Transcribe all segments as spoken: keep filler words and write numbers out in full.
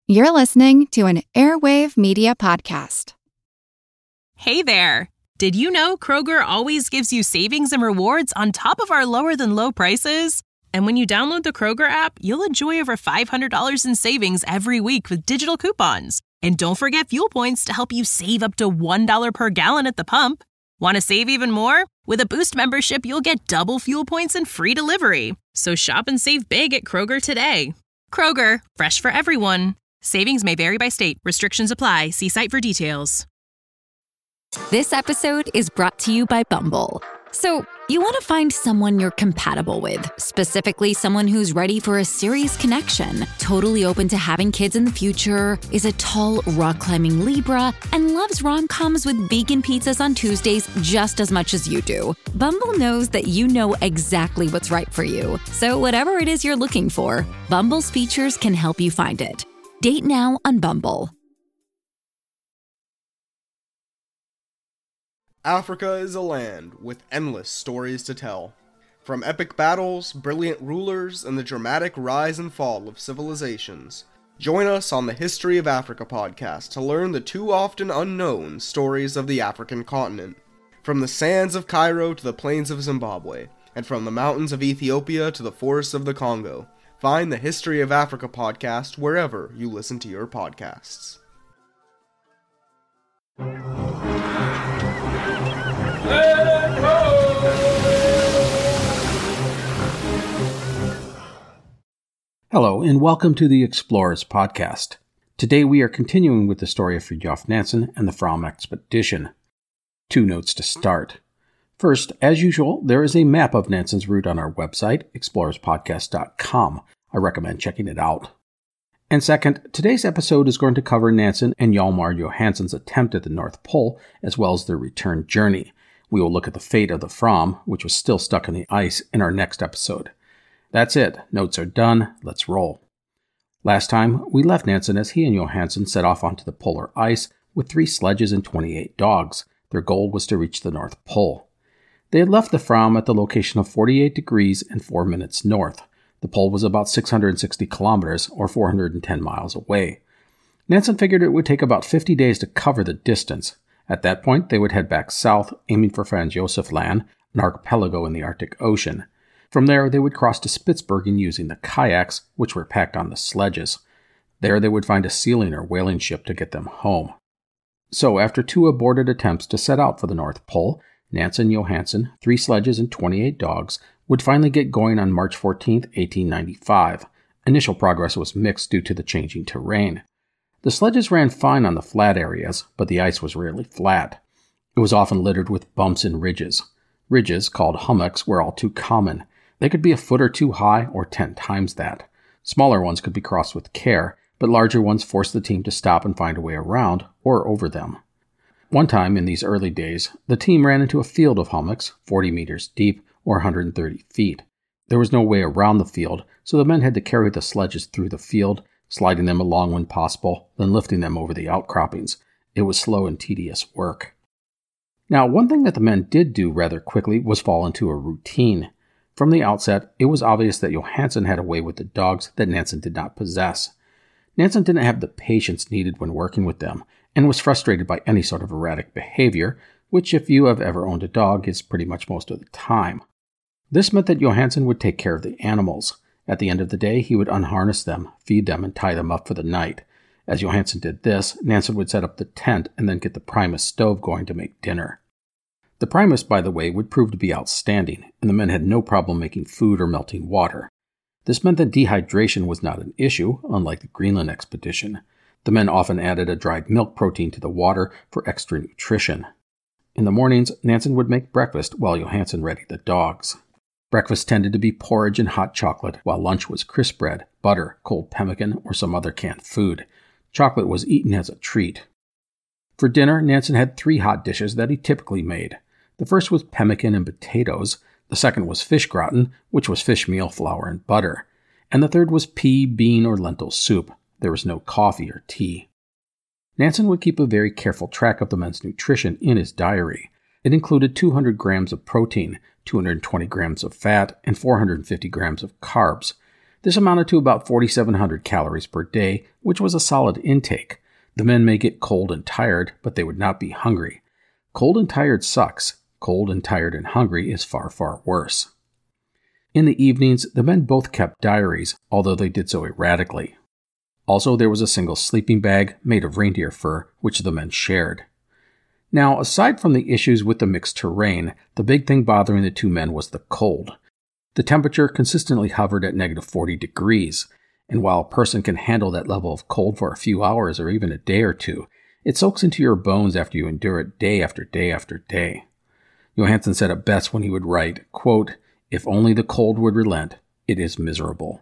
You're listening to an Airwave Media Podcast. Hey there! Did you know Kroger always gives you savings and rewards on top of our lower-than-low prices? And when you download the Kroger app, you'll enjoy over five hundred dollars in savings every week with digital coupons. And don't forget fuel points to help you save up to one dollar per gallon at the pump. Want to save even more? With a Boost membership, you'll get double fuel points and free delivery. So shop and save big at Kroger today. Kroger, fresh for everyone. Savings may vary by state. Restrictions apply. See site for details. This episode is brought to you by Bumble. So, you want to find someone you're compatible with, specifically someone who's ready for a serious connection, totally open to having kids in the future, is a tall, rock-climbing Libra, and loves rom-coms with vegan pizzas on Tuesdays just as much as you do. Bumble knows that you know exactly what's right for you. So whatever it is you're looking for, Bumble's features can help you find it. Date now on Bumble. Africa is a land with endless stories to tell. From epic battles, brilliant rulers, and the dramatic rise and fall of civilizations. Join us on the History of Africa podcast to learn the too often unknown stories of the African continent. From the sands of Cairo to the plains of Zimbabwe, and from the mountains of Ethiopia to the forests of the Congo. Find the History of Africa podcast wherever you listen to your podcasts. Hello, and welcome to the Explorers Podcast. Today we are continuing with the story of Fridtjof Nansen and the Fram expedition. Two notes to start. First, as usual, there is a map of Nansen's route on our website, explorers podcast dot com. I recommend checking it out. And second, today's episode is going to cover Nansen and Hjalmar Johansen's attempt at the North Pole, as well as their return journey. We will look at the fate of the Fram, which was still stuck in the ice, in our next episode. That's it. Notes are done. Let's roll. Last time, we left Nansen as he and Johansen set off onto the polar ice with three sledges and twenty-eight dogs. Their goal was to reach the North Pole. They had left the Fram at the location of forty-eight degrees and four minutes north. The pole was about six hundred sixty kilometers, or four hundred ten miles away. Nansen figured it would take about fifty days to cover the distance. At that point, they would head back south, aiming for Franz Josef Land, an archipelago in the Arctic Ocean. From there, they would cross to Spitsbergen using the kayaks, which were packed on the sledges. There, they would find a sealing or whaling ship to get them home. So, after two aborted attempts to set out for the North Pole, Nansen, Johansen, three sledges, and twenty-eight dogs would finally get going on March fourteenth, eighteen ninety-five. Initial progress was mixed due to the changing terrain. The sledges ran fine on the flat areas, but the ice was rarely flat. It was often littered with bumps and ridges. Ridges, called hummocks, were all too common. They could be a foot or two high, or ten times that. Smaller ones could be crossed with care, but larger ones forced the team to stop and find a way around, or over them. One time in these early days, the team ran into a field of hummocks, forty meters deep, or one hundred thirty feet. There was no way around the field, so the men had to carry the sledges through the field, sliding them along when possible, then lifting them over the outcroppings. It was slow and tedious work. Now, one thing that the men did do rather quickly was fall into a routine. From the outset, it was obvious that Johansen had a way with the dogs that Nansen did not possess. Nansen didn't have the patience needed when working with them, and was frustrated by any sort of erratic behavior, which, if you have ever owned a dog, is pretty much most of the time. This meant that Johansen would take care of the animals. At the end of the day, he would unharness them, feed them, and tie them up for the night. As Johansen did this, Nansen would set up the tent and then get the Primus stove going to make dinner. The Primus, by the way, would prove to be outstanding, and the men had no problem making food or melting water. This meant that dehydration was not an issue, unlike the Greenland expedition. The men often added a dried milk protein to the water for extra nutrition. In the mornings, Nansen would make breakfast while Johansen readied the dogs. Breakfast tended to be porridge and hot chocolate, while lunch was crisp bread, butter, cold pemmican, or some other canned food. Chocolate was eaten as a treat. For dinner, Nansen had three hot dishes that he typically made. The first was pemmican and potatoes, the second was fish gratin, which was fish meal, flour, and butter, and the third was pea, bean, or lentil soup. There was no coffee or tea. Nansen would keep a very careful track of the men's nutrition in his diary. It included two hundred grams of protein, two hundred twenty grams of fat, and four hundred fifty grams of carbs. This amounted to about forty-seven hundred calories per day, which was a solid intake. The men may get cold and tired, but they would not be hungry. Cold and tired sucks. Cold and tired and hungry is far, far worse. In the evenings, the men both kept diaries, although they did so erratically. Also, there was a single sleeping bag made of reindeer fur, which the men shared. Now, aside from the issues with the mixed terrain, the big thing bothering the two men was the cold. The temperature consistently hovered at negative forty degrees, and while a person can handle that level of cold for a few hours or even a day or two, it soaks into your bones after you endure it day after day after day. Johansen said it best when he would write, quote, "If only the cold would relent, it is miserable."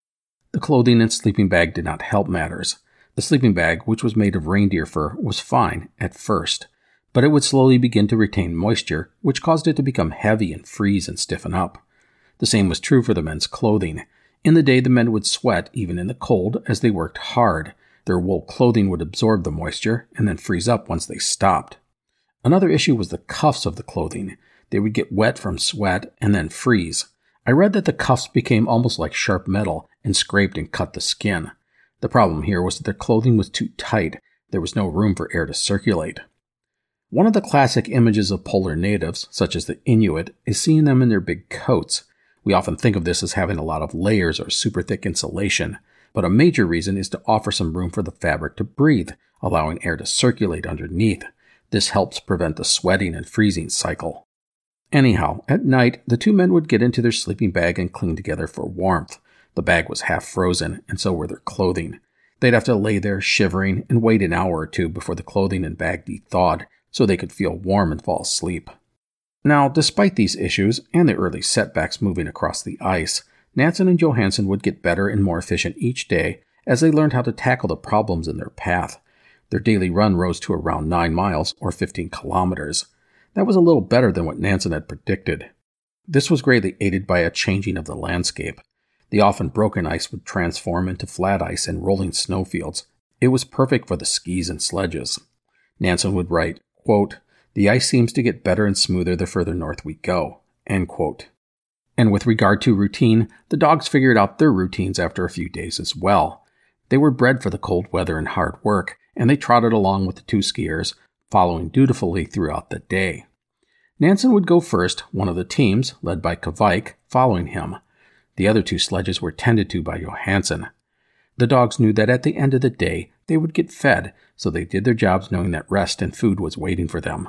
The clothing and sleeping bag did not help matters. The sleeping bag, which was made of reindeer fur, was fine at first, but it would slowly begin to retain moisture, which caused it to become heavy and freeze and stiffen up. The same was true for the men's clothing. In the day, the men would sweat even in the cold as they worked hard. Their wool clothing would absorb the moisture and then freeze up once they stopped. Another issue was the cuffs of the clothing. They would get wet from sweat and then freeze. I read that the cuffs became almost like sharp metal and scraped and cut the skin. The problem here was that their clothing was too tight. There was no room for air to circulate. One of the classic images of polar natives, such as the Inuit, is seeing them in their big coats. We often think of this as having a lot of layers or super thick insulation, but a major reason is to offer some room for the fabric to breathe, allowing air to circulate underneath. This helps prevent the sweating and freezing cycle. Anyhow, at night, the two men would get into their sleeping bag and cling together for warmth. The bag was half frozen, and so were their clothing. They'd have to lay there shivering and wait an hour or two before the clothing and bag de-thawed, so they could feel warm and fall asleep. Now, despite these issues, and the early setbacks moving across the ice, Nansen and Johansen would get better and more efficient each day as they learned how to tackle the problems in their path. Their daily run rose to around nine miles, or fifteen kilometers. That was a little better than what Nansen had predicted. This was greatly aided by a changing of the landscape. The often broken ice would transform into flat ice and rolling snowfields. It was perfect for the skis and sledges. Nansen would write, quote, "The ice seems to get better and smoother the further north we go," end quote. And with regard to routine, the dogs figured out their routines after a few days as well. They were bred for the cold weather and hard work, and they trotted along with the two skiers, following dutifully throughout the day. Nansen would go first, one of the teams, led by Kvaik, following him. The other two sledges were tended to by Johansen. The dogs knew that at the end of the day, they would get fed, so they did their jobs knowing that rest and food was waiting for them.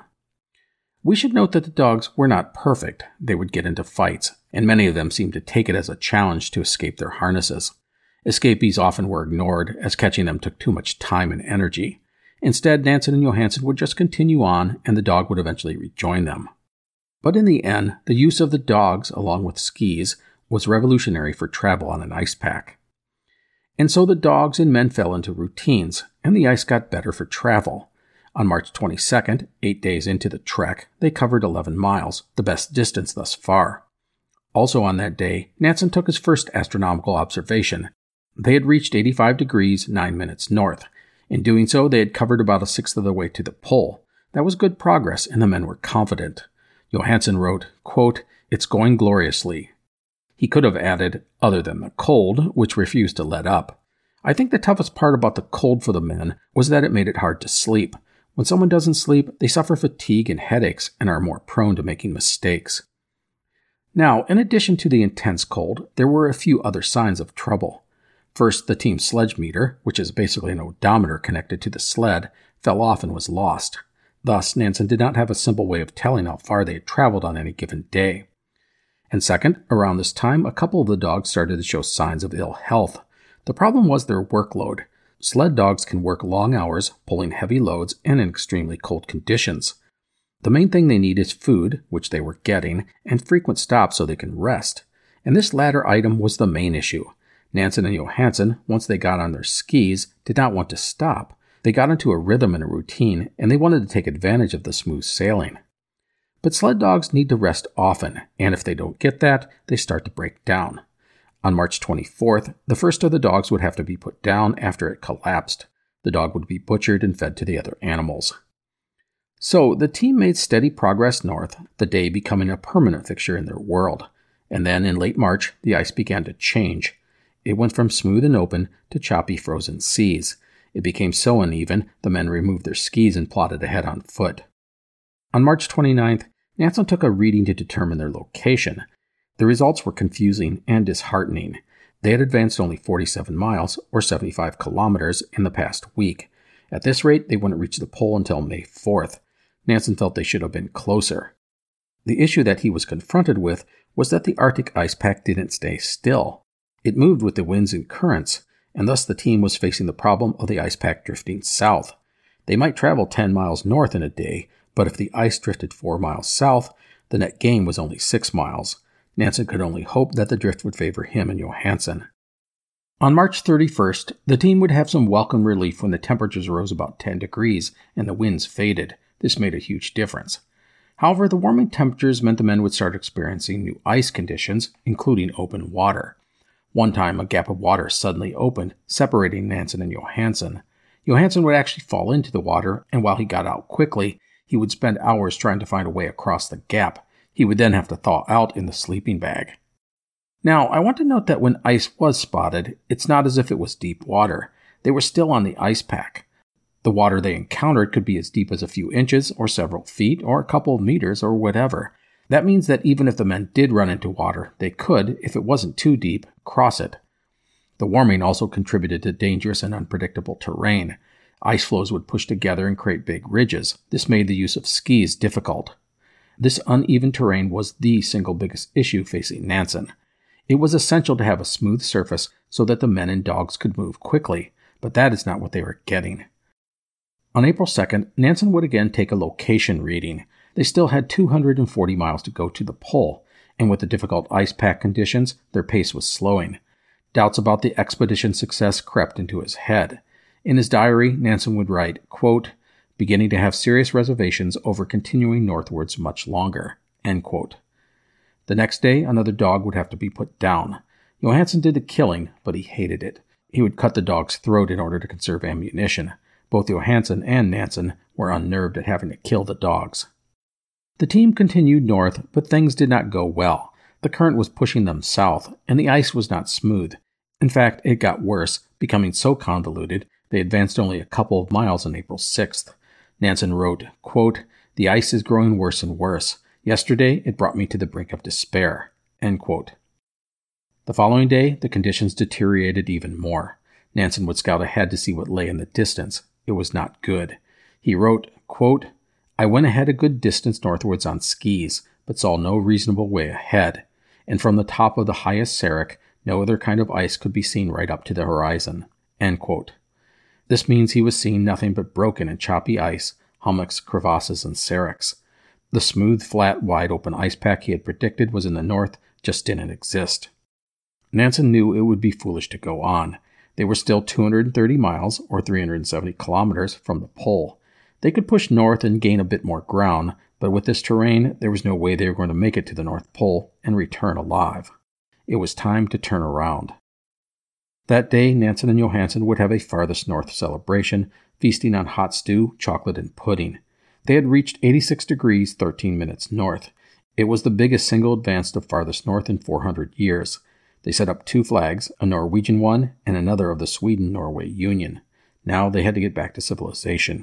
We should note that the dogs were not perfect. They would get into fights, and many of them seemed to take it as a challenge to escape their harnesses. Escapees often were ignored, as catching them took too much time and energy. Instead, Nansen and Johansen would just continue on, and the dog would eventually rejoin them. But in the end, the use of the dogs, along with skis, was revolutionary for travel on an ice pack. And so the dogs and men fell into routines, and the ice got better for travel. On March twenty-second, eight days into the trek, they covered eleven miles, the best distance thus far. Also on that day, Nansen took his first astronomical observation. They had reached eighty-five degrees, nine minutes north. In doing so, they had covered about a sixth of the way to the pole. That was good progress, and the men were confident. Johansen wrote, quote, "It's going gloriously." He could have added, other than the cold, which refused to let up. I think the toughest part about the cold for the men was that it made it hard to sleep. When someone doesn't sleep, they suffer fatigue and headaches and are more prone to making mistakes. Now, in addition to the intense cold, there were a few other signs of trouble. First, the team's sledge meter, which is basically an odometer connected to the sled, fell off and was lost. Thus, Nansen did not have a simple way of telling how far they had traveled on any given day. And second, around this time, a couple of the dogs started to show signs of ill health. The problem was their workload. Sled dogs can work long hours, pulling heavy loads, and in extremely cold conditions. The main thing they need is food, which they were getting, and frequent stops so they can rest. And this latter item was the main issue. Nansen and Johansen, once they got on their skis, did not want to stop. They got into a rhythm and a routine, and they wanted to take advantage of the smooth sailing. But sled dogs need to rest often, and if they don't get that, they start to break down. On March twenty-fourth, the first of the dogs would have to be put down after it collapsed. The dog would be butchered and fed to the other animals. So, the team made steady progress north, the day becoming a permanent fixture in their world. And then, in late March, the ice began to change. It went from smooth and open to choppy frozen seas. It became so uneven, the men removed their skis and plodded ahead on foot. On March twenty-ninth, Nansen took a reading to determine their location. The results were confusing and disheartening. They had advanced only forty-seven miles, or seventy-five kilometers, in the past week. At this rate, they wouldn't reach the pole until May fourth. Nansen felt they should have been closer. The issue that he was confronted with was that the Arctic ice pack didn't stay still. It moved with the winds and currents, and thus the team was facing the problem of the ice pack drifting south. They might travel ten miles north in a day, but if the ice drifted four miles south, the net gain was only six miles. Nansen could only hope that the drift would favor him and Johansen. On March thirty-first, the team would have some welcome relief when the temperatures rose about ten degrees and the winds faded. This made a huge difference. However, the warming temperatures meant the men would start experiencing new ice conditions, including open water. One time, a gap of water suddenly opened, separating Nansen and Johansen. Johansen would actually fall into the water, and while he got out quickly, he would spend hours trying to find a way across the gap. He would then have to thaw out in the sleeping bag. Now, I want to note that when ice was spotted, it's not as if it was deep water. They were still on the ice pack. The water they encountered could be as deep as a few inches, or several feet, or a couple of meters, or whatever. That means that even if the men did run into water, they could, if it wasn't too deep, cross it. The warming also contributed to dangerous and unpredictable terrain. Ice floes would push together and create big ridges. This made the use of skis difficult. This uneven terrain was the single biggest issue facing Nansen. It was essential to have a smooth surface so that the men and dogs could move quickly, but that is not what they were getting. On April second, Nansen would again take a location reading. They still had two hundred forty miles to go to the pole, and with the difficult ice pack conditions, their pace was slowing. Doubts about the expedition's success crept into his head. In his diary, Nansen would write, quote, beginning to have serious reservations over continuing northwards much longer, end quote. The next day, another dog would have to be put down. Johansen did the killing, but he hated it. He would cut the dog's throat in order to conserve ammunition. Both Johansen and Nansen were unnerved at having to kill the dogs. The team continued north, but things did not go well. The current was pushing them south, and the ice was not smooth. In fact, it got worse, becoming so convoluted they advanced only a couple of miles on April sixth. Nansen wrote, quote, the ice is growing worse and worse. Yesterday, it brought me to the brink of despair, end quote. The following day, the conditions deteriorated even more. Nansen would scout ahead to see what lay in the distance. It was not good. He wrote, quote, I went ahead a good distance northwards on skis, but saw no reasonable way ahead, and from the top of the highest serac, no other kind of ice could be seen right up to the horizon, end quote. This means he was seeing nothing but broken and choppy ice, hummocks, crevasses, and seracs. The smooth, flat, wide-open ice pack he had predicted was in the north just didn't exist. Nansen knew it would be foolish to go on. They were still two hundred thirty miles, or three hundred seventy kilometers, from the pole. They could push north and gain a bit more ground, but with this terrain, there was no way they were going to make it to the North Pole and return alive. It was time to turn around. That day, Nansen and Johansen would have a farthest north celebration, feasting on hot stew, chocolate, and pudding. They had reached eighty-six degrees, thirteen minutes north. It was the biggest single advance to farthest north in four hundred years. They set up two flags, a Norwegian one and another of the Sweden-Norway Union. Now they had to get back to civilization.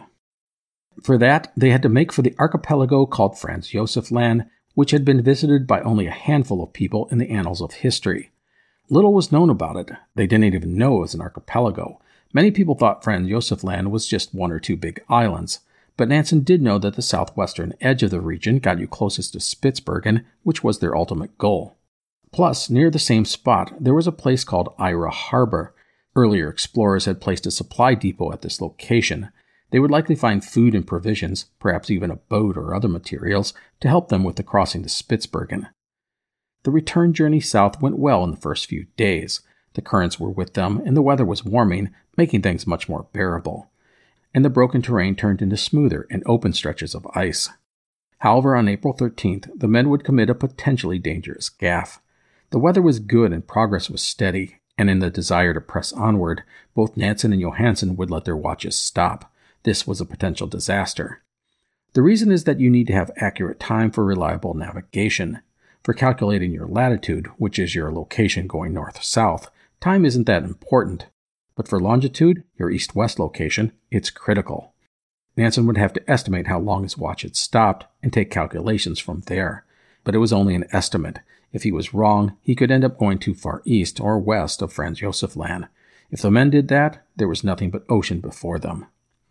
For that, they had to make for the archipelago called Franz Josef Land, which had been visited by only a handful of people in the annals of history. Little was known about it. They didn't even know it was an archipelago. Many people thought Franz Josef Land was just one or two big islands. But Nansen did know that the southwestern edge of the region got you closest to Spitsbergen, which was their ultimate goal. Plus, near the same spot, there was a place called Ira Harbor. Earlier explorers had placed a supply depot at this location. They would likely find food and provisions, perhaps even a boat or other materials, to help them with the crossing to Spitsbergen. The return journey south went well in the first few days. The currents were with them, and the weather was warming, making things much more bearable. And the broken terrain turned into smoother and open stretches of ice. However, on April thirteenth, the men would commit a potentially dangerous gaffe. The weather was good and progress was steady, and in the desire to press onward, both Nansen and Johansen would let their watches stop. This was a potential disaster. The reason is that you need to have accurate time for reliable navigation. For calculating your latitude, which is your location going north-south, time isn't that important. But for longitude, your east-west location, it's critical. Nansen would have to estimate how long his watch had stopped and take calculations from there. But it was only an estimate. If he was wrong, he could end up going too far east or west of Franz Josef Land. If the men did that, there was nothing but ocean before them.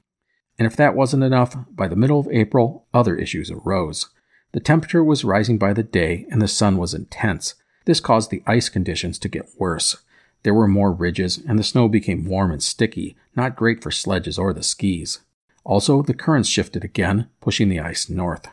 And if that wasn't enough, by the middle of April, other issues arose. The temperature was rising by the day and the sun was intense. This caused the ice conditions to get worse. There were more ridges and the snow became warm and sticky, not great for sledges or the skis. Also, the currents shifted again, pushing the ice north.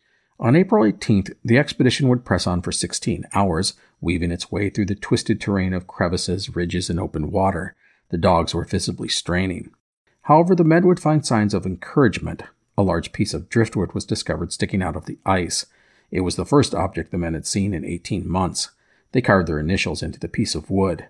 On April eighteenth, the expedition would press on for sixteen hours, weaving its way through the twisted terrain of crevices, ridges, and open water. The dogs were visibly straining. However, the men would find signs of encouragement. A large piece of driftwood was discovered sticking out of the ice. It was the first object the men had seen in eighteen months. They carved their initials into the piece of wood.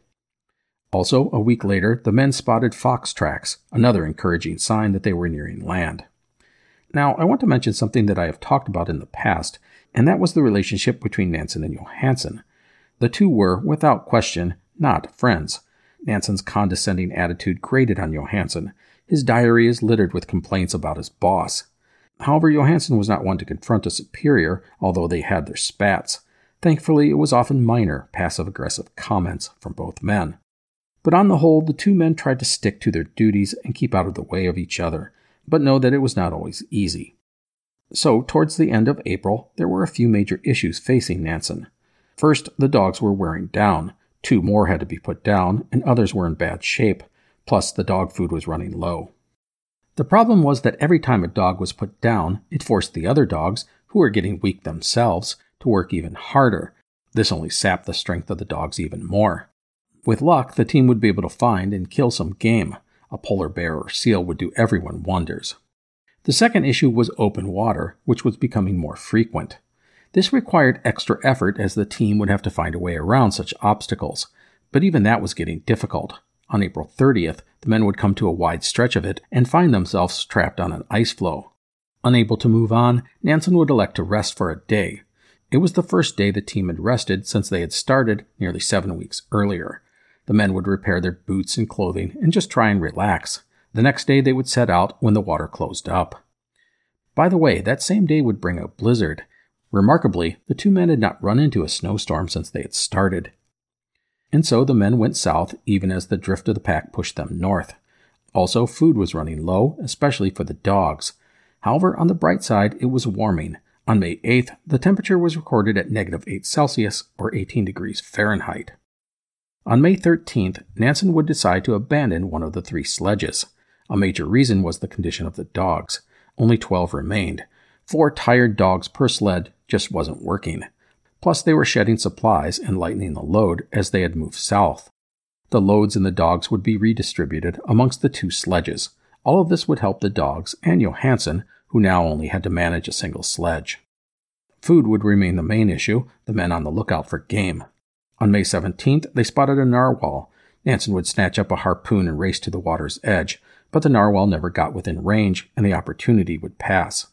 Also, a week later, the men spotted fox tracks, another encouraging sign that they were nearing land. Now, I want to mention something that I have talked about in the past, and that was the relationship between Nansen and Johansen. The two were, without question, not friends. Nansen's condescending attitude grated on Johansen. His diary is littered with complaints about his boss. However, Johansen was not one to confront a superior, although they had their spats. Thankfully, it was often minor, passive-aggressive comments from both men. But on the whole, the two men tried to stick to their duties and keep out of the way of each other, but know that it was not always easy. So, towards the end of April, there were a few major issues facing Nansen. First, the dogs were wearing down. Two more had to be put down, and others were in bad shape. Plus, the dog food was running low. The problem was that every time a dog was put down, it forced the other dogs, who were getting weak themselves, to work even harder. This only sapped the strength of the dogs even more. With luck, the team would be able to find and kill some game. A polar bear or seal would do everyone wonders. The second issue was open water, which was becoming more frequent. This required extra effort as the team would have to find a way around such obstacles, but even that was getting difficult. On April thirtieth, the men would come to a wide stretch of it and find themselves trapped on an ice floe. Unable to move on, Nansen would elect to rest for a day. It was the first day the team had rested since they had started nearly seven weeks earlier. The men would repair their boots and clothing and just try and relax. The next day they would set out when the water closed up. By the way, that same day would bring a blizzard. Remarkably, the two men had not run into a snowstorm since they had started. And so the men went south even as the drift of the pack pushed them north. Also, food was running low, especially for the dogs. However, on the bright side, it was warming. On May eighth, the temperature was recorded at negative eight Celsius, or eighteen degrees Fahrenheit. On May thirteenth, Nansen would decide to abandon one of the three sledges. A major reason was the condition of the dogs. Only twelve remained. Four tired dogs per sled just wasn't working. Plus, they were shedding supplies and lightening the load as they had moved south. The loads and the dogs would be redistributed amongst the two sledges. All of this would help the dogs and Johansen, who now only had to manage a single sledge. Food would remain the main issue, the men on the lookout for game. On May seventeenth, they spotted a narwhal. Nansen would snatch up a harpoon and race to the water's edge, but the narwhal never got within range, and the opportunity would pass.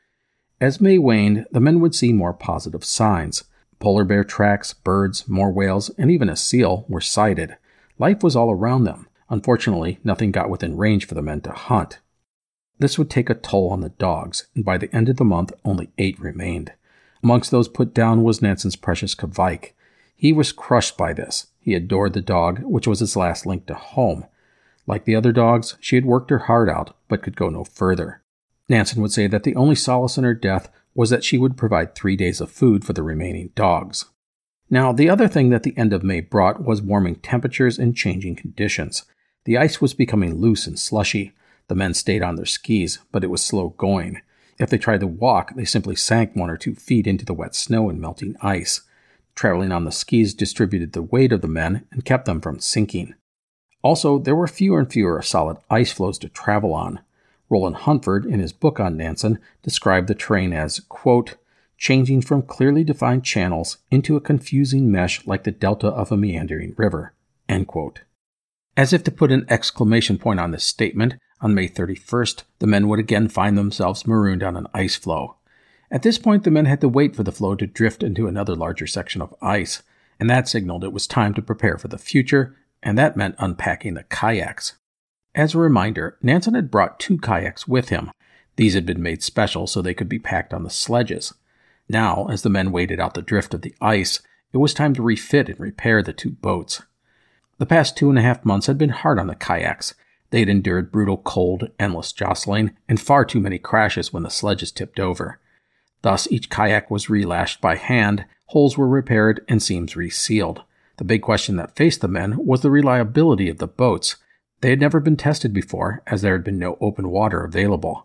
As May waned, the men would see more positive signs. Polar bear tracks, birds, more whales, and even a seal were sighted. Life was all around them. Unfortunately, nothing got within range for the men to hunt. This would take a toll on the dogs, and by the end of the month, only eight remained. Amongst those put down was Nansen's precious Kveik. He was crushed by this. He adored the dog, which was his last link to home. Like the other dogs, she had worked her heart out, but could go no further. Nansen would say that the only solace in her death was that she would provide three days of food for the remaining dogs. Now, the other thing that the end of May brought was warming temperatures and changing conditions. The ice was becoming loose and slushy. The men stayed on their skis, but it was slow going. If they tried to walk, they simply sank one or two feet into the wet snow and melting ice. Traveling on the skis distributed the weight of the men and kept them from sinking. Also, there were fewer and fewer solid ice floes to travel on. Roland Huntford, in his book on Nansen, described the terrain as, quote, changing from clearly defined channels into a confusing mesh like the delta of a meandering river, end quote. As if to put an exclamation point on this statement, on May thirty-first, the men would again find themselves marooned on an ice floe. At this point, the men had to wait for the floe to drift into another larger section of ice, and that signaled it was time to prepare for the future and that meant unpacking the kayaks. As a reminder, Nansen had brought two kayaks with him. These had been made special so they could be packed on the sledges. Now, as the men waded out the drift of the ice, it was time to refit and repair the two boats. The past two and a half months had been hard on the kayaks. They had endured brutal cold, endless jostling, and far too many crashes when the sledges tipped over. Thus, each kayak was relashed by hand, holes were repaired, and seams resealed. The big question that faced the men was the reliability of the boats. They had never been tested before, as there had been no open water available.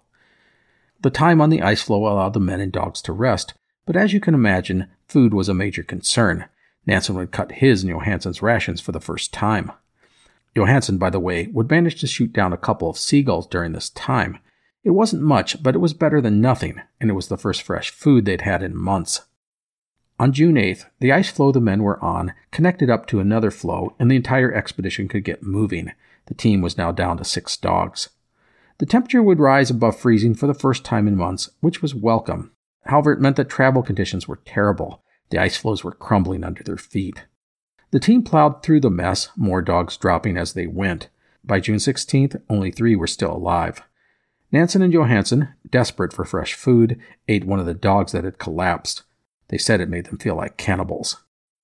The time on the ice floe allowed the men and dogs to rest, but as you can imagine, food was a major concern. Nansen would cut his and Johansen's rations for the first time. Johansen, by the way, would manage to shoot down a couple of seagulls during this time. It wasn't much, but it was better than nothing, and it was the first fresh food they'd had in months. On June eighth, the ice floe the men were on connected up to another floe, and the entire expedition could get moving. The team was now down to six dogs. The temperature would rise above freezing for the first time in months, which was welcome. However, it meant that travel conditions were terrible. The ice floes were crumbling under their feet. The team plowed through the mess, more dogs dropping as they went. By June sixteenth, only three were still alive. Nansen and Johansen, desperate for fresh food, ate one of the dogs that had collapsed. They said it made them feel like cannibals.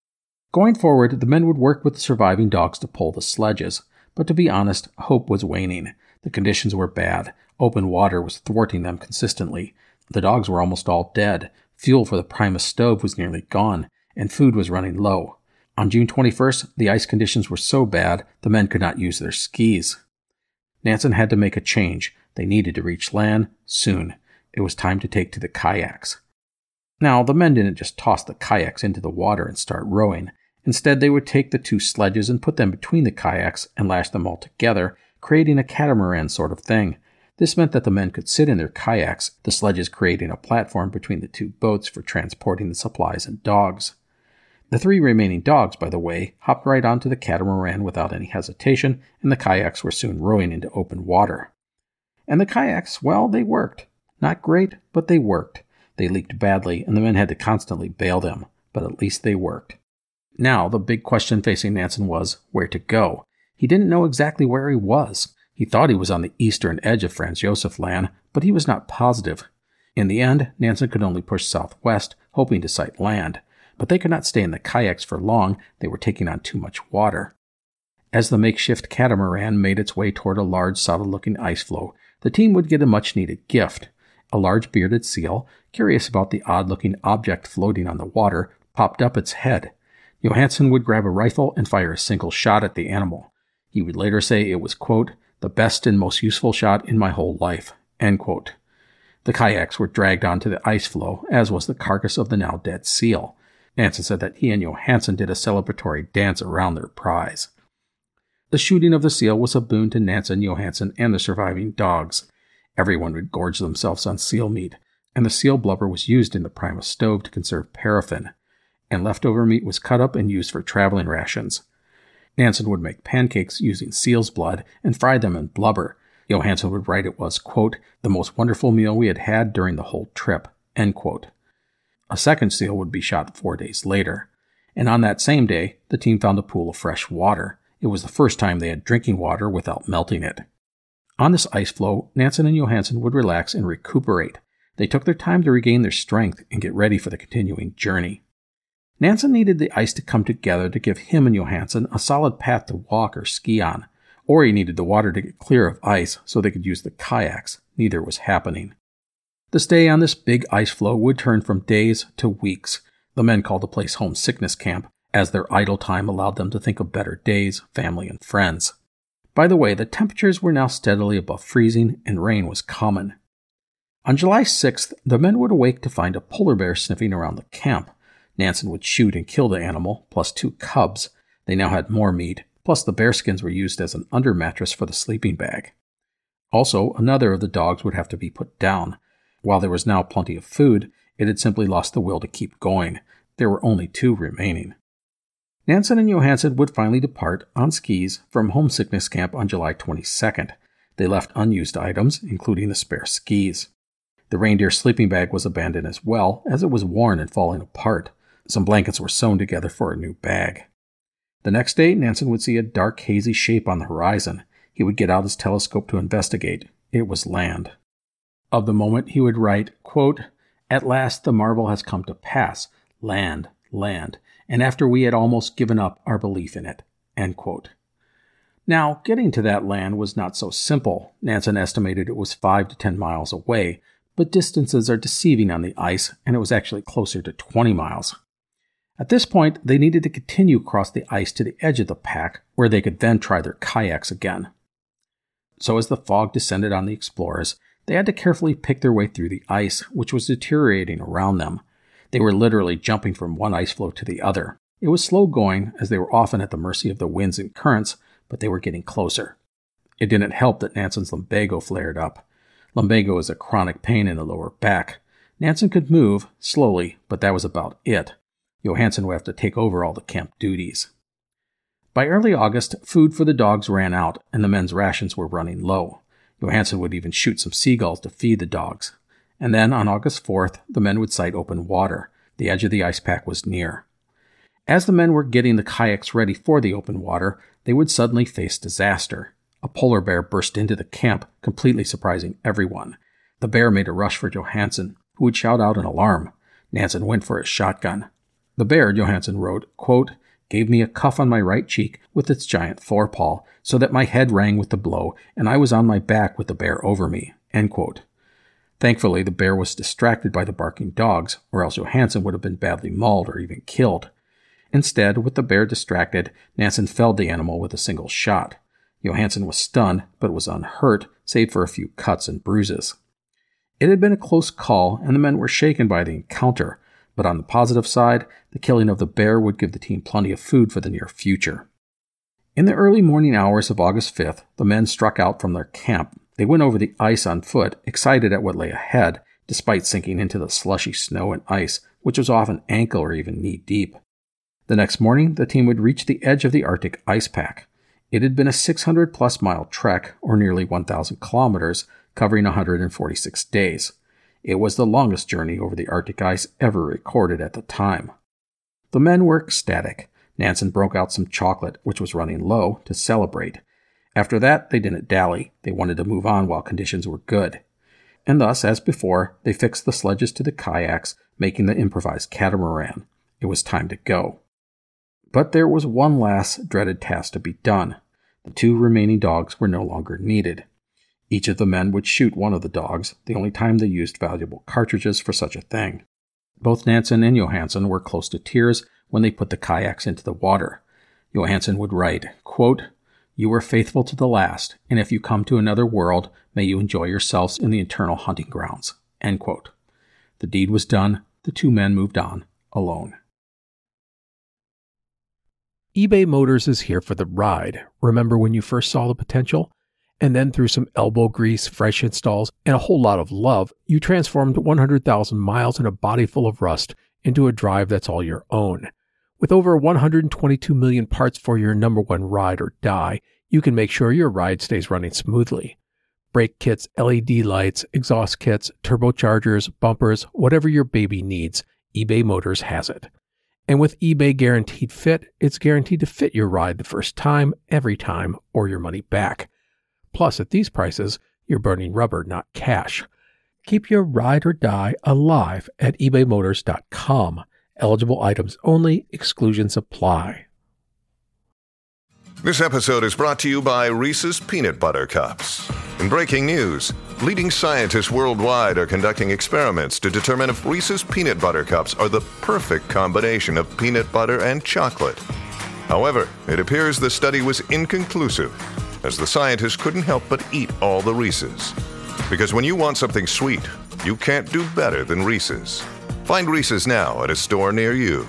Going forward, the men would work with the surviving dogs to pull the sledges, but to be honest, hope was waning. The conditions were bad. Open water was thwarting them consistently. The dogs were almost all dead. Fuel for the Primus stove was nearly gone, and food was running low. On June twenty-first, the ice conditions were so bad, the men could not use their skis. Nansen had to make a change. They needed to reach land soon. It was time to take to the kayaks. Now, the men didn't just toss the kayaks into the water and start rowing. Instead, they would take the two sledges and put them between the kayaks and lash them all together, creating a catamaran sort of thing. This meant that the men could sit in their kayaks, the sledges creating a platform between the two boats for transporting the supplies and dogs. The three remaining dogs, by the way, hopped right onto the catamaran without any hesitation, and the kayaks were soon rowing into open water. And the kayaks, well, they worked. Not great, but they worked. They leaked badly, and the men had to constantly bail them, but at least they worked. Now, the big question facing Nansen was where to go. He didn't know exactly where he was. He thought he was on the eastern edge of Franz Josef Land, but he was not positive. In the end, Nansen could only push southwest, hoping to sight land. But they could not stay in the kayaks for long. They were taking on too much water. As the makeshift catamaran made its way toward a large, solid-looking ice floe, the team would get a much-needed gift. A large bearded seal, curious about the odd-looking object floating on the water, popped up its head. Johansen would grab a rifle and fire a single shot at the animal. He would later say it was, quote, the best and most useful shot in my whole life, end quote. The kayaks were dragged onto the ice floe, as was the carcass of the now dead seal. Nansen said that he and Johansen did a celebratory dance around their prize. The shooting of the seal was a boon to Nansen, Johansen, and the surviving dogs. Everyone would gorge themselves on seal meat, and the seal blubber was used in the Primus stove to conserve paraffin, and leftover meat was cut up and used for traveling rations. Nansen would make pancakes using seal's blood and fry them in blubber. Johansen would write it was, quote, the most wonderful meal we had had during the whole trip, end quote. A second seal would be shot four days later, and on that same day, the team found a pool of fresh water. It was the first time they had drinking water without melting it. On this ice floe, Nansen and Johansen would relax and recuperate. They took their time to regain their strength and get ready for the continuing journey. Nansen needed the ice to come together to give him and Johansen a solid path to walk or ski on, or he needed the water to get clear of ice so they could use the kayaks. Neither was happening. The stay on this big ice floe would turn from days to weeks. The men called the place homesickness camp, as their idle time allowed them to think of better days, family, and friends. By the way, the temperatures were now steadily above freezing, and rain was common. On July sixth, the men would awake to find a polar bear sniffing around the camp. Nansen would shoot and kill the animal, plus two cubs. They now had more meat, plus the bearskins were used as an under mattress for the sleeping bag. Also, another of the dogs would have to be put down. While there was now plenty of food, it had simply lost the will to keep going. There were only two remaining. Nansen and Johansen would finally depart on skis from homesickness camp on July twenty-second. They left unused items, including the spare skis. The reindeer sleeping bag was abandoned as well, as it was worn and falling apart. Some blankets were sewn together for a new bag. The next day, Nansen would see a dark, hazy shape on the horizon. He would get out his telescope to investigate. It was land. Of the moment, he would write, quote, "At last the marvel has come to pass. Land, land, and after we had almost given up our belief in it." End quote. Now, getting to that land was not so simple. Nansen estimated it was five to ten miles away, but distances are deceiving on the ice, and it was actually closer to twenty miles. At this point, they needed to continue across the ice to the edge of the pack, where they could then try their kayaks again. So as the fog descended on the explorers, they had to carefully pick their way through the ice, which was deteriorating around them. They were literally jumping from one ice floe to the other. It was slow going, as they were often at the mercy of the winds and currents, but they were getting closer. It didn't help that Nansen's lumbago flared up. Lumbago is a chronic pain in the lower back. Nansen could move, slowly, but that was about it. Johansen would have to take over all the camp duties. By early August, food for the dogs ran out, and the men's rations were running low. Johansen would even shoot some seagulls to feed the dogs. And then, on August fourth, the men would sight open water. The edge of the ice pack was near. As the men were getting the kayaks ready for the open water, they would suddenly face disaster. A polar bear burst into the camp, completely surprising everyone. The bear made a rush for Johansen, who would shout out an alarm. Nansen went for his shotgun. The bear, Johansen wrote, quote, "gave me a cuff on my right cheek with its giant forepaw, so that my head rang with the blow, and I was on my back with the bear over me." End quote. Thankfully, the bear was distracted by the barking dogs, or else Johansen would have been badly mauled or even killed. Instead, with the bear distracted, Nansen felled the animal with a single shot. Johansen was stunned, but was unhurt, save for a few cuts and bruises. It had been a close call, and the men were shaken by the encounter, but on the positive side, the killing of the bear would give the team plenty of food for the near future. In the early morning hours of August fifth, the men struck out from their camp. They went over the ice on foot, excited at what lay ahead, despite sinking into the slushy snow and ice, which was often ankle or even knee-deep. The next morning, the team would reach the edge of the Arctic ice pack. It had been a six hundred plus mile trek, or nearly one thousand kilometers, covering one hundred forty-six days. It was the longest journey over the Arctic ice ever recorded at the time. The men were ecstatic. Nansen broke out some chocolate, which was running low, to celebrate. After that, they didn't dally. They wanted to move on while conditions were good. And thus, as before, they fixed the sledges to the kayaks, making the improvised catamaran. It was time to go. But there was one last dreaded task to be done. The two remaining dogs were no longer needed. Each of the men would shoot one of the dogs, the only time they used valuable cartridges for such a thing. Both Nansen and Johansen were close to tears when they put the kayaks into the water. Johansen would write, quote, "You were faithful to the last, and if you come to another world, may you enjoy yourselves in the eternal hunting grounds." End quote. The deed was done. The two men moved on, alone. eBay Motors is here for the ride. Remember when you first saw the potential? And then through some elbow grease, fresh installs, and a whole lot of love, you transformed one hundred thousand miles and a body full of rust into a drive that's all your own. With over one hundred twenty-two million parts for your number one ride or die, you can make sure your ride stays running smoothly. Brake kits, L E D lights, exhaust kits, turbochargers, bumpers, whatever your baby needs, eBay Motors has it. And with eBay Guaranteed Fit, it's guaranteed to fit your ride the first time, every time, or your money back. Plus, at these prices, you're burning rubber, not cash. Keep your ride or die alive at ebay motors dot com. Eligible items only. Exclusions apply. This episode is brought to you by Reese's Peanut Butter Cups. In breaking news, leading scientists worldwide are conducting experiments to determine if Reese's Peanut Butter Cups are the perfect combination of peanut butter and chocolate. However, it appears the study was inconclusive, as the scientists couldn't help but eat all the Reese's. Because when you want something sweet, you can't do better than Reese's. Find Reese's now at a store near you.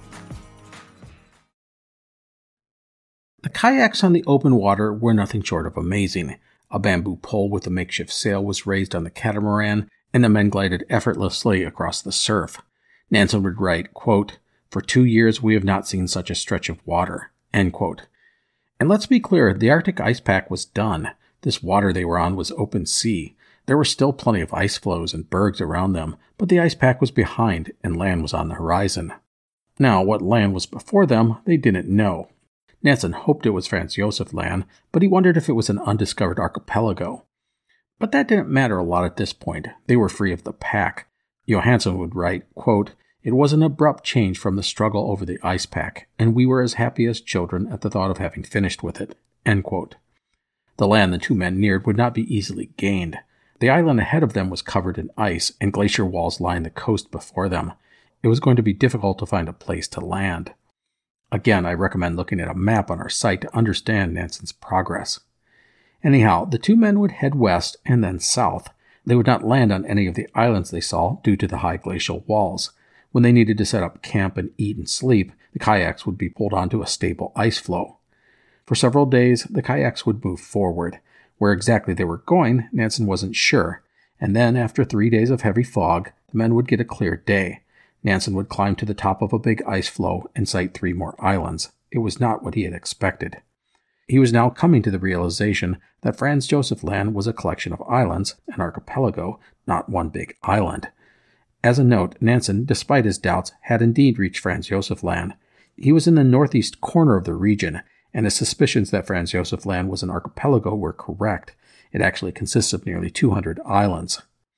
The kayaks on the open water were nothing short of amazing. A bamboo pole with a makeshift sail was raised on the catamaran, and the men glided effortlessly across the surf. Nansen would write, quote, "For two years we have not seen such a stretch of water." End quote. And let's be clear, the Arctic ice pack was done. This water they were on was open sea. There were still plenty of ice floes and bergs around them, but the ice pack was behind and land was on the horizon. Now, what land was before them, they didn't know. Nansen hoped it was Franz Josef Land, but he wondered if it was an undiscovered archipelago. But that didn't matter a lot at this point. They were free of the pack. Johansen would write, quote, "It was an abrupt change from the struggle over the ice pack, and we were as happy as children at the thought of having finished with it." End quote. The land the two men neared would not be easily gained. The island ahead of them was covered in ice, and glacier walls lined the coast before them. It was going to be difficult to find a place to land. Again, I recommend looking at a map on our site to understand Nansen's progress. Anyhow, the two men would head west and then south. They would not land on any of the islands they saw due to the high glacial walls. When they needed to set up camp and eat and sleep, the kayaks would be pulled onto a stable ice floe. For several days, the kayaks would move forward. Where exactly they were going, Nansen wasn't sure. And then, after three days of heavy fog, the men would get a clear day. Nansen would climb to the top of a big ice floe and sight three more islands. It was not what he had expected. He was now coming to the realization that Franz Josef Land was a collection of islands, an archipelago, not one big island. As a note, Nansen, despite his doubts, had indeed reached Franz Josef Land. He was in the northeast corner of the region, and his suspicions that Franz Josef Land was an archipelago were correct. It actually consists of nearly two hundred islands.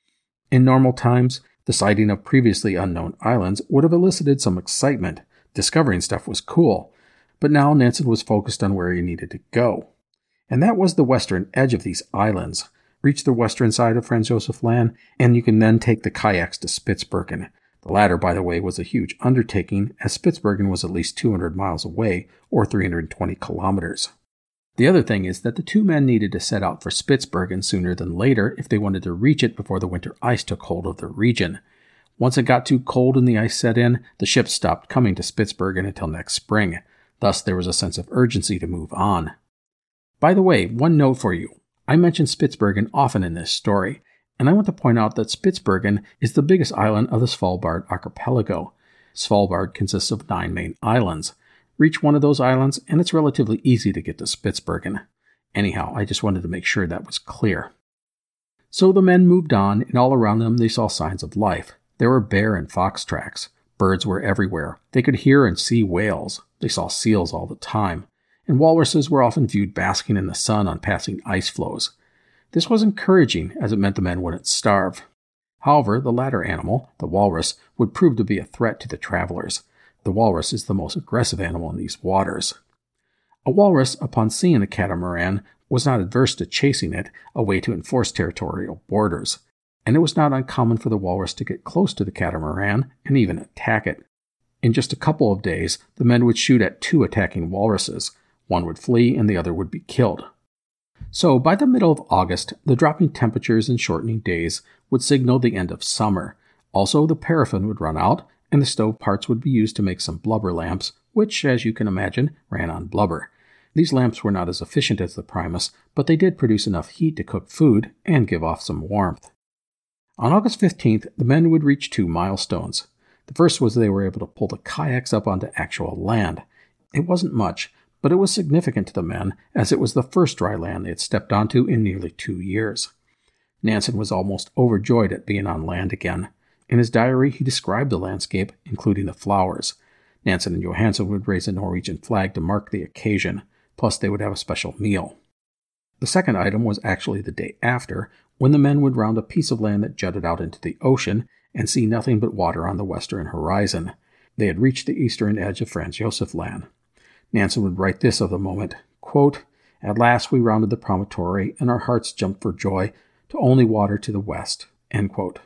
In normal times, the sighting of previously unknown islands would have elicited some excitement. Discovering stuff was cool. But now Nansen was focused on where he needed to go. And that was the western edge of these islands. Reach the western side of Franz Josef Land, and you can then take the kayaks to Spitsbergen. The latter, by the way, was a huge undertaking, as Spitsbergen was at least two hundred miles away, or three hundred twenty kilometers. The other thing is that the two men needed to set out for Spitsbergen sooner than later if they wanted to reach it before the winter ice took hold of the region. Once it got too cold and the ice set in, the ships stopped coming to Spitsbergen until next spring. Thus, there was a sense of urgency to move on. By the way, one note for you. I mention Spitsbergen often in this story, and I want to point out that Spitsbergen is the biggest island of the Svalbard archipelago. Svalbard consists of nine main islands. Reach one of those islands, and it's relatively easy to get to Spitsbergen. Anyhow, I just wanted to make sure that was clear. So the men moved on, and all around them they saw signs of life. There were bear and fox tracks. Birds were everywhere. They could hear and see whales. They saw seals all the time. And walruses were often viewed basking in the sun on passing ice floes. This was encouraging, as it meant the men wouldn't starve. However, the latter animal, the walrus, would prove to be a threat to the travelers. The walrus is the most aggressive animal in these waters. A walrus, upon seeing a catamaran, was not adverse to chasing it, a way to enforce territorial borders. And it was not uncommon for the walrus to get close to the catamaran and even attack it. In just a couple of days, the men would shoot at two attacking walruses. One would flee and the other would be killed. So, by the middle of August, the dropping temperatures and shortening days would signal the end of summer. Also, the paraffin would run out, and the stove parts would be used to make some blubber lamps, which, as you can imagine, ran on blubber. These lamps were not as efficient as the Primus, but they did produce enough heat to cook food and give off some warmth. On August fifteenth, the men would reach two milestones. The first was they were able to pull the kayaks up onto actual land. It wasn't much, but it was significant to the men, as it was the first dry land they had stepped onto in nearly two years. Nansen was almost overjoyed at being on land again. In his diary, he described the landscape, including the flowers. Nansen and Johansen would raise a Norwegian flag to mark the occasion, plus they would have a special meal. The second item was actually the day after, when the men would round a piece of land that jutted out into the ocean and see nothing but water on the western horizon. They had reached the eastern edge of Franz Josef Land. Nansen would write this of the moment, quote, "At last we rounded the promontory, and our hearts jumped for joy to only water to the west." End quote.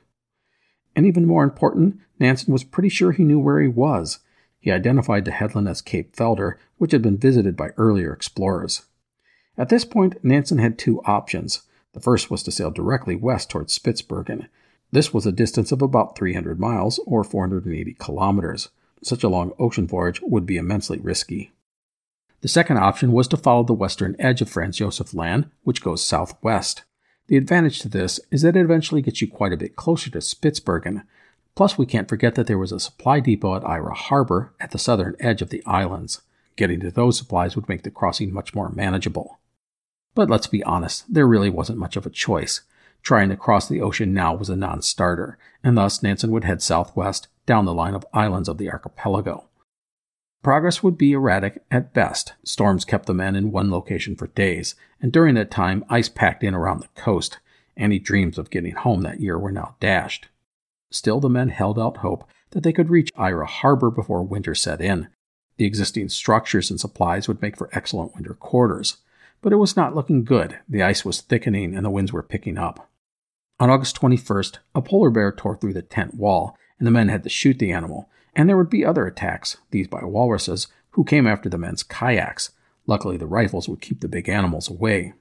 And even more important, Nansen was pretty sure he knew where he was. He identified the headland as Cape Felder, which had been visited by earlier explorers. At this point, Nansen had two options. The first was to sail directly west towards Spitsbergen. This was a distance of about three hundred miles, or four hundred eighty kilometers. Such a long ocean voyage would be immensely risky. The second option was to follow the western edge of Franz Josef Land, which goes southwest. The advantage to this is that it eventually gets you quite a bit closer to Spitsbergen. Plus, we can't forget that there was a supply depot at Ira Harbor at the southern edge of the islands. Getting to those supplies would make the crossing much more manageable. But let's be honest, there really wasn't much of a choice. Trying to cross the ocean now was a non-starter, and thus Nansen would head southwest down the line of islands of the archipelago. Progress would be erratic at best. Storms kept the men in one location for days, and during that time, ice packed in around the coast. Any dreams of getting home that year were now dashed. Still, the men held out hope that they could reach Ira Harbor before winter set in. The existing structures and supplies would make for excellent winter quarters. But it was not looking good. The ice was thickening and the winds were picking up. On August twenty-first, a polar bear tore through the tent wall, and the men had to shoot the animal. And there would be other attacks, these by walruses, who came after the men's kayaks. Luckily, the rifles would keep the big animals away.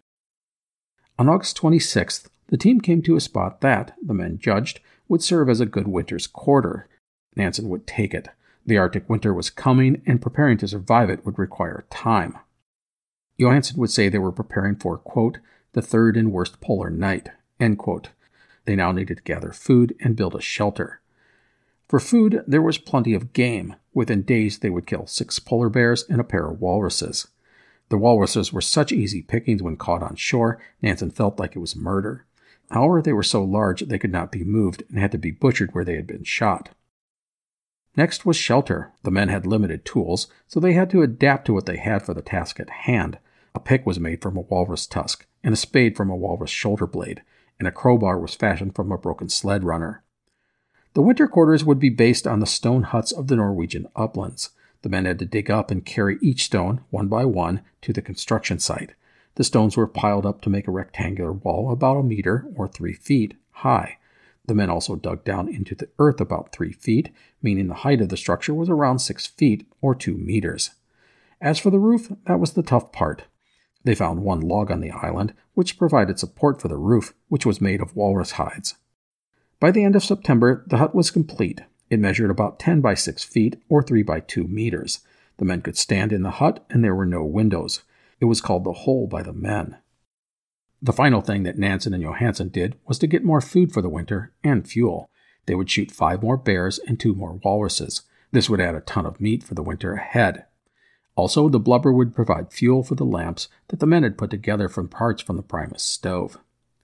On August twenty-sixth, the team came to a spot that, the men judged, would serve as a good winter's quarter. Nansen would take it. The Arctic winter was coming, and preparing to survive it would require time. Johansen would say they were preparing for, quote, the third and worst polar night, end quote. They now needed to gather food and build a shelter. For food, there was plenty of game. Within days, they would kill six polar bears and a pair of walruses. The walruses were such easy pickings when caught on shore, Nansen felt like it was murder. However, they were so large they could not be moved and had to be butchered where they had been shot. Next was shelter. The men had limited tools, so they had to adapt to what they had for the task at hand. A pick was made from a walrus tusk, and a spade from a walrus shoulder blade, and a crowbar was fashioned from a broken sled runner. The winter quarters would be based on the stone huts of the Norwegian uplands. The men had to dig up and carry each stone, one by one, to the construction site. The stones were piled up to make a rectangular wall about a meter or three feet high. The men also dug down into the earth about three feet, meaning the height of the structure was around six feet or two meters. As for the roof, that was the tough part. They found one log on the island, which provided support for the roof, which was made of walrus hides. By the end of September, the hut was complete. It measured about ten by six feet or three by two meters. The men could stand in the hut, and there were no windows. It was called the hole by the men. The final thing that Nansen and Johansen did was to get more food for the winter and fuel. They would shoot five more bears and two more walruses. This would add a ton of meat for the winter ahead. Also, the blubber would provide fuel for the lamps that the men had put together from parts from the Primus stove.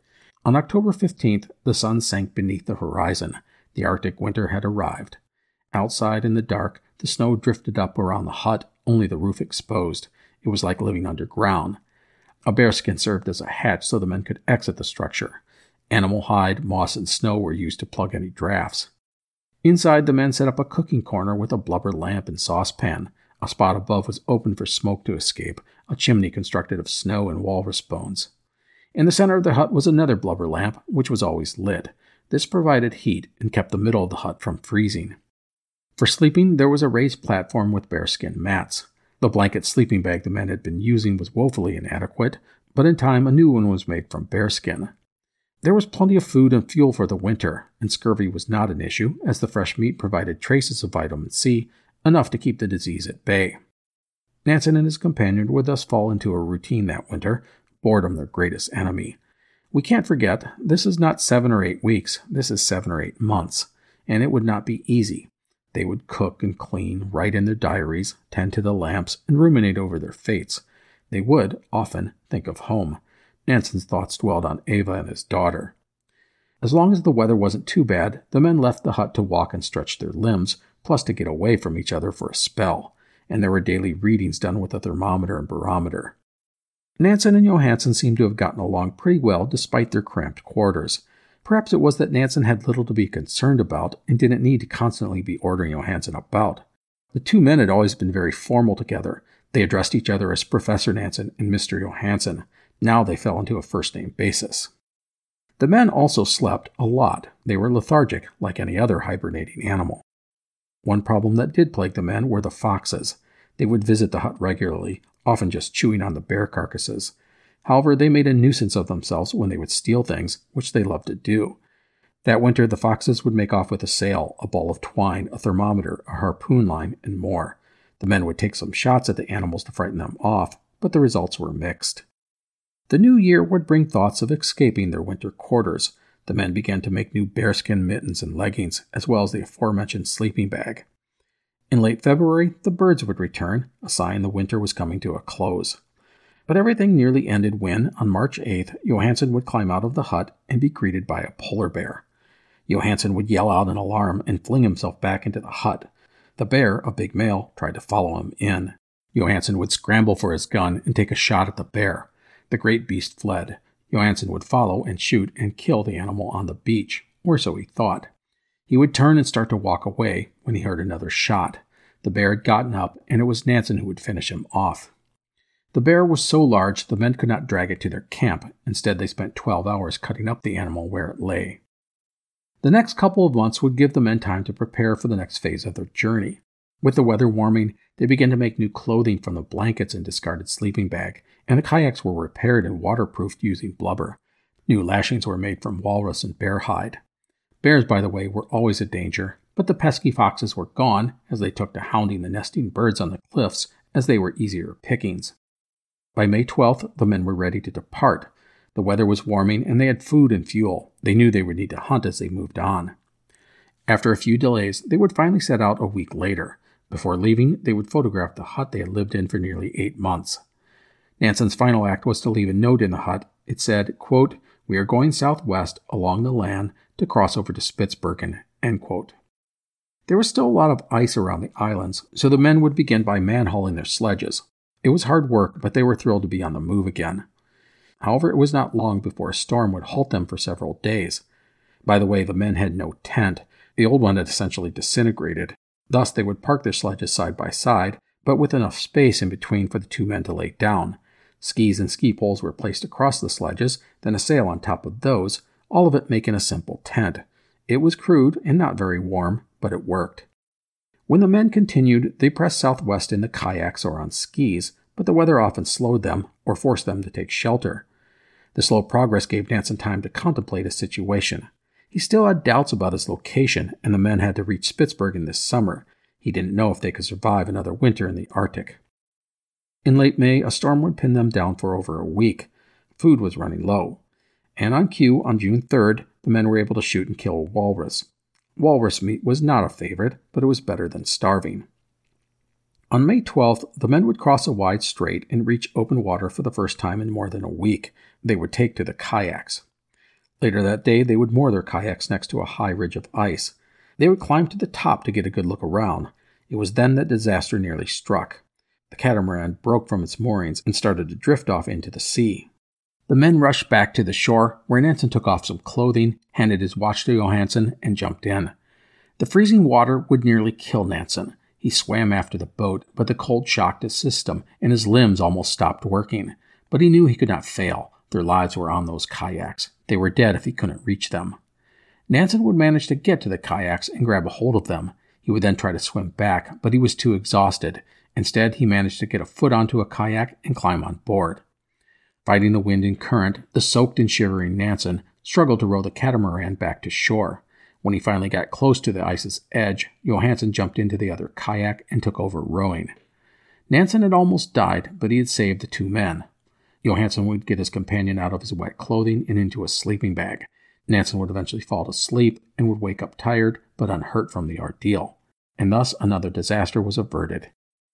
On October fifteenth, the sun sank beneath the horizon. The Arctic winter had arrived. Outside in the dark, the snow drifted up around the hut, only the roof exposed. It was like living underground. A bearskin served as a hatch so the men could exit the structure. Animal hide, moss, and snow were used to plug any drafts. Inside, the men set up a cooking corner with a blubber lamp and saucepan. A spot above was open for smoke to escape, a chimney constructed of snow and walrus bones. In the center of the hut was another blubber lamp, which was always lit. This provided heat and kept the middle of the hut from freezing. For sleeping, there was a raised platform with bearskin mats. The blanket sleeping bag the men had been using was woefully inadequate, but in time a new one was made from bearskin. There was plenty of food and fuel for the winter, and scurvy was not an issue, as the fresh meat provided traces of vitamin C, enough to keep the disease at bay. Nansen and his companion would thus fall into a routine that winter, boredom their greatest enemy. We can't forget, this is not seven or eight weeks, this is seven or eight months, and it would not be easy. They would cook and clean, write in their diaries, tend to the lamps, and ruminate over their fates. They would, often, think of home. Nansen's thoughts dwelled on Eva and his daughter. As long as the weather wasn't too bad, the men left the hut to walk and stretch their limbs, plus to get away from each other for a spell, and there were daily readings done with a thermometer and barometer. Nansen and Johansen seemed to have gotten along pretty well despite their cramped quarters. Perhaps it was that Nansen had little to be concerned about and didn't need to constantly be ordering Johansen about. The two men had always been very formal together. They addressed each other as Professor Nansen and Mister Johansen. Now they fell into a first-name basis. The men also slept a lot. They were lethargic, like any other hibernating animal. One problem that did plague the men were the foxes. They would visit the hut regularly, often just chewing on the bear carcasses. However, they made a nuisance of themselves when they would steal things, which they loved to do. That winter, the foxes would make off with a sail, a ball of twine, a thermometer, a harpoon line, and more. The men would take some shots at the animals to frighten them off, but the results were mixed. The new year would bring thoughts of escaping their winter quarters. The men began to make new bearskin mittens and leggings, as well as the aforementioned sleeping bag. In late February, the birds would return, a sign the winter was coming to a close. But everything nearly ended when, on March eighth, Johansen would climb out of the hut and be greeted by a polar bear. Johansen would yell out an alarm and fling himself back into the hut. The bear, a big male, tried to follow him in. Johansen would scramble for his gun and take a shot at the bear. The great beast fled. Johansen would follow and shoot and kill the animal on the beach, or so he thought. He would turn and start to walk away when he heard another shot. The bear had gotten up, and it was Nansen who would finish him off. The bear was so large the men could not drag it to their camp. Instead, they spent twelve hours cutting up the animal where it lay. The next couple of months would give the men time to prepare for the next phase of their journey. With the weather warming, they began to make new clothing from the blankets and discarded sleeping bag, and the kayaks were repaired and waterproofed using blubber. New lashings were made from walrus and bear hide. Bears, by the way, were always a danger, but the pesky foxes were gone as they took to hounding the nesting birds on the cliffs as they were easier pickings. By May twelfth, the men were ready to depart. The weather was warming and they had food and fuel. They knew they would need to hunt as they moved on. After a few delays, they would finally set out a week later. Before leaving, they would photograph the hut they had lived in for nearly eight months. Nansen's final act was to leave a note in the hut. It said, quote, "We are going southwest along the land to cross over to Spitsbergen," end quote. There was still a lot of ice around the islands, so the men would begin by man-hauling their sledges. It was hard work, but they were thrilled to be on the move again. However, it was not long before a storm would halt them for several days. By the way, the men had no tent. The old one had essentially disintegrated. Thus, they would park their sledges side by side, but with enough space in between for the two men to lay down. Skis and ski poles were placed across the sledges, then a sail on top of those, all of it making a simple tent. It was crude and not very warm, but it worked. When the men continued, they pressed southwest in the kayaks or on skis, but the weather often slowed them or forced them to take shelter. The slow progress gave Nansen time to contemplate his situation. He still had doubts about his location, and the men had to reach Spitsbergen this summer. He didn't know if they could survive another winter in the Arctic. In late May, a storm would pin them down for over a week. Food was running low. And on cue, on June third, the men were able to shoot and kill a walrus. Walrus meat was not a favorite, but it was better than starving. On May twelfth, the men would cross a wide strait and reach open water for the first time in more than a week. They would take to the kayaks. Later that day, they would moor their kayaks next to a high ridge of ice. They would climb to the top to get a good look around. It was then that disaster nearly struck. The catamaran broke from its moorings and started to drift off into the sea. The men rushed back to the shore, where Nansen took off some clothing, handed his watch to Johansen, and jumped in. The freezing water would nearly kill Nansen. He swam after the boat, but the cold shocked his system, and his limbs almost stopped working. But he knew he could not fail. Their lives were on those kayaks. They were dead if he couldn't reach them. Nansen would manage to get to the kayaks and grab a hold of them. He would then try to swim back, but he was too exhausted. Instead, he managed to get a foot onto a kayak and climb on board. Fighting the wind and current, the soaked and shivering Nansen struggled to row the catamaran back to shore. When he finally got close to the ice's edge, Johansen jumped into the other kayak and took over rowing. Nansen had almost died, but he had saved the two men. Johansen would get his companion out of his wet clothing and into a sleeping bag. Nansen would eventually fall to sleep and would wake up tired but unhurt from the ordeal. And thus another disaster was averted.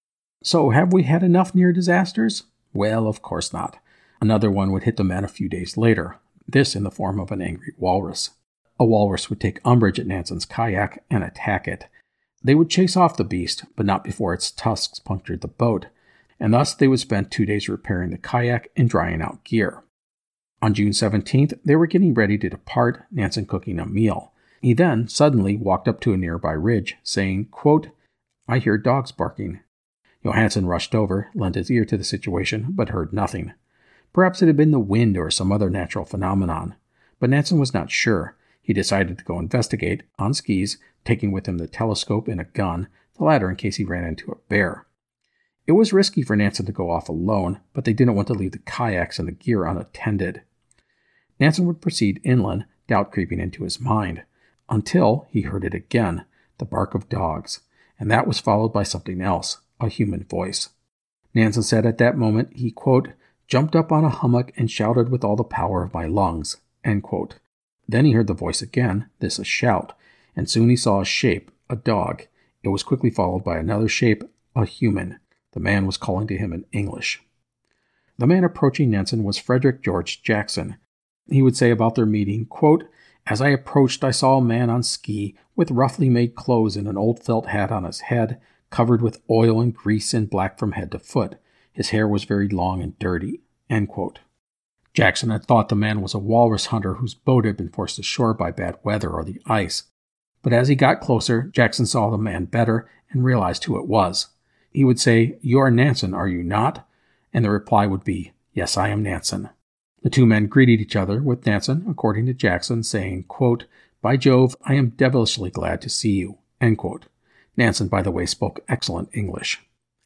So have we had enough near disasters? Well, of course not. Another one would hit the men a few days later, this in the form of an angry walrus. A walrus would take umbrage at Nansen's kayak and attack it. They would chase off the beast, but not before its tusks punctured the boat, and thus they would spend two days repairing the kayak and drying out gear. On June seventeenth, they were getting ready to depart, Nansen cooking a meal. He then suddenly walked up to a nearby ridge, saying, quote, "I hear dogs barking." Johansen rushed over, lent his ear to the situation, but heard nothing. Perhaps it had been the wind or some other natural phenomenon. But Nansen was not sure. He decided to go investigate, on skis, taking with him the telescope and a gun, the latter in case he ran into a bear. It was risky for Nansen to go off alone, but they didn't want to leave the kayaks and the gear unattended. Nansen would proceed inland, doubt creeping into his mind, until he heard it again, the bark of dogs, and that was followed by something else, a human voice. Nansen said at that moment he, quote, "jumped up on a hummock and shouted with all the power of my lungs," end quote. Then he heard the voice again, this a shout, and soon he saw a shape, a dog. It was quickly followed by another shape, a human. The man was calling to him in English. The man approaching Nansen was Frederick George Jackson. He would say about their meeting, quote, As I approached, I saw a man on ski with roughly made clothes and an old felt hat on his head, covered with oil and grease and black from head to foot. His hair was very long and dirty." End quote. Jackson had thought the man was a walrus hunter whose boat had been forced ashore by bad weather or the ice. But as he got closer, Jackson saw the man better and realized who it was. He would say, "You are Nansen, are you not?" And the reply would be, "Yes, I am Nansen." The two men greeted each other, with Nansen, according to Jackson, saying, quote, "By Jove, I am devilishly glad to see you." End quote. Nansen, by the way, spoke excellent English.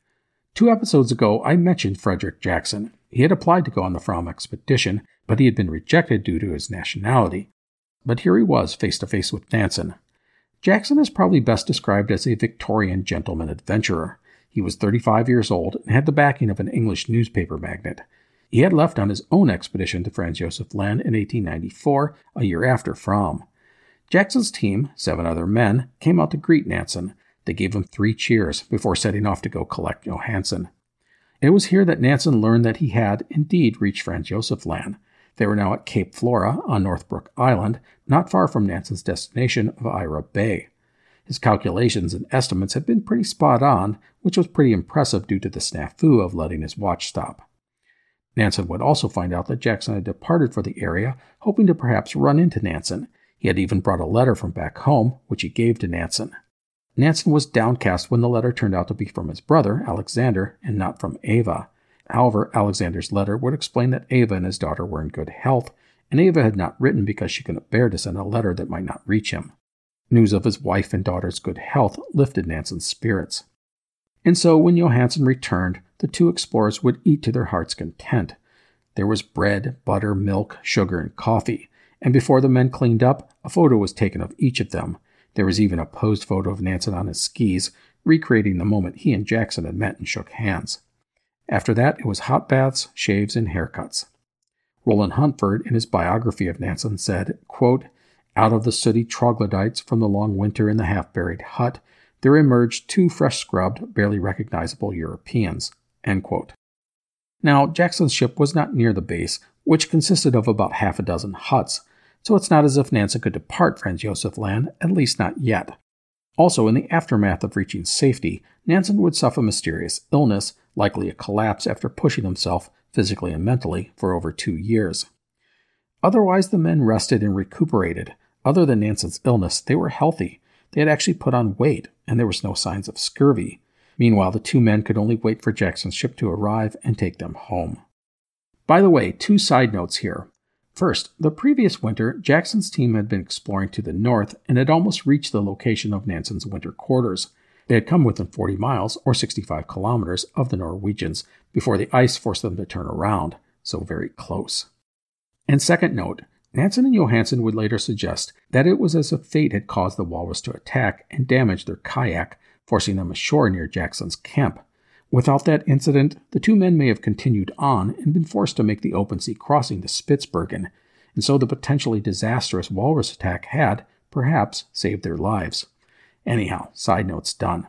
Two episodes ago, I mentioned Frederick Jackson. He had applied to go on the Fram expedition, but he had been rejected due to his nationality. But here he was, face to face with Nansen. Jackson is probably best described as a Victorian gentleman adventurer. He was thirty-five years old and had the backing of an English newspaper magnate. He had left on his own expedition to Franz Josef Land in eighteen ninety-four, a year after Fram. Jackson's team, seven other men, came out to greet Nansen. They gave him three cheers before setting off to go collect Johansen. It was here that Nansen learned that he had, indeed, reached Franz Josef Land. They were now at Cape Flora on Northbrook Island, not far from Nansen's destination of Ira Bay. His calculations and estimates had been pretty spot on, which was pretty impressive due to the snafu of letting his watch stop. Nansen would also find out that Jackson had departed for the area, hoping to perhaps run into Nansen. He had even brought a letter from back home, which he gave to Nansen. Nansen was downcast when the letter turned out to be from his brother, Alexander, and not from Ava. However, Alexander's letter would explain that Ava and his daughter were in good health, and Ava had not written because she couldn't bear to send a letter that might not reach him. News of his wife and daughter's good health lifted Nansen's spirits. And so, when Johansen returned, the two explorers would eat to their heart's content. There was bread, butter, milk, sugar, and coffee, and before the men cleaned up, a photo was taken of each of them. There was even a posed photo of Nansen on his skis, recreating the moment he and Jackson had met and shook hands. After that, it was hot baths, shaves, and haircuts. Roland Huntford, in his biography of Nansen, said, quote, "Out of the sooty troglodytes from the long winter in the half-buried hut, there emerged two fresh-scrubbed, barely recognizable Europeans." End quote. Now, Jackson's ship was not near the base, which consisted of about half a dozen huts, so it's not as if Nansen could depart Franz Josef Land, at least not yet. Also, in the aftermath of reaching safety, Nansen would suffer mysterious illness, likely a collapse after pushing himself, physically and mentally, for over two years. Otherwise, the men rested and recuperated. Other than Nansen's illness, they were healthy. They had actually put on weight, and there was no signs of scurvy. Meanwhile, the two men could only wait for Jackson's ship to arrive and take them home. By the way, two side notes here. First, the previous winter, Jackson's team had been exploring to the north and had almost reached the location of Nansen's winter quarters. They had come within forty miles, or sixty-five kilometers, of the Norwegians before the ice forced them to turn around, so very close. And second note, Nansen and Johansen would later suggest that it was as if fate had caused the walrus to attack and damage their kayak, forcing them ashore near Jackson's camp. Without that incident, the two men may have continued on and been forced to make the open sea crossing to Spitsbergen, and so the potentially disastrous walrus attack had, perhaps, saved their lives. Anyhow, side notes done.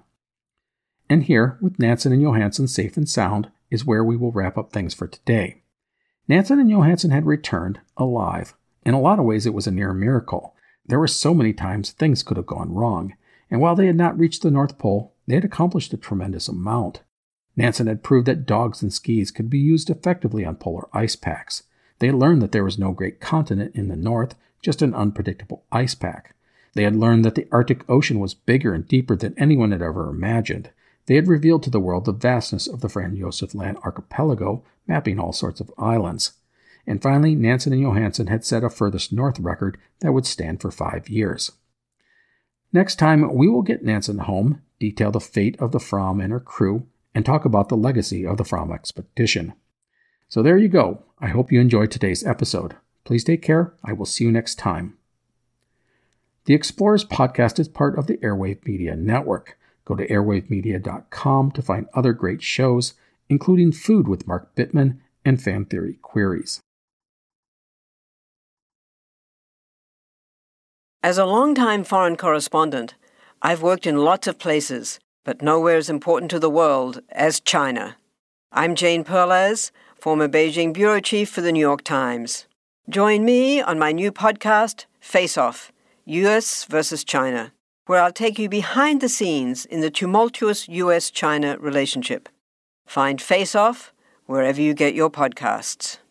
And here, with Nansen and Johansen safe and sound, is where we will wrap up things for today. Nansen and Johansen had returned, alive. In a lot of ways, it was a near miracle. There were so many times things could have gone wrong, and while they had not reached the North Pole, they had accomplished a tremendous amount. Nansen had proved that dogs and skis could be used effectively on polar ice packs. They had learned that there was no great continent in the north, just an unpredictable ice pack. They had learned that the Arctic Ocean was bigger and deeper than anyone had ever imagined. They had revealed to the world the vastness of the Franz Josef Land archipelago, mapping all sorts of islands. And finally, Nansen and Johansen had set a furthest north record that would stand for five years. Next time, we will get Nansen home, detail the fate of the Fram and her crew, and talk about the legacy of the Fram expedition. So there you go. I hope you enjoyed today's episode. Please take care. I will see you next time. The Explorers podcast is part of the Airwave Media Network. Go to airwave media dot com to find other great shows, including Food with Mark Bittman and Fan Theory Queries. As a longtime foreign correspondent, I've worked in lots of places, but nowhere as important to the world as China. I'm Jane Perlez, former Beijing bureau chief for the New York Times. Join me on my new podcast, Face Off, U S versus China, where I'll take you behind the scenes in the tumultuous U S China relationship. Find Face Off wherever you get your podcasts.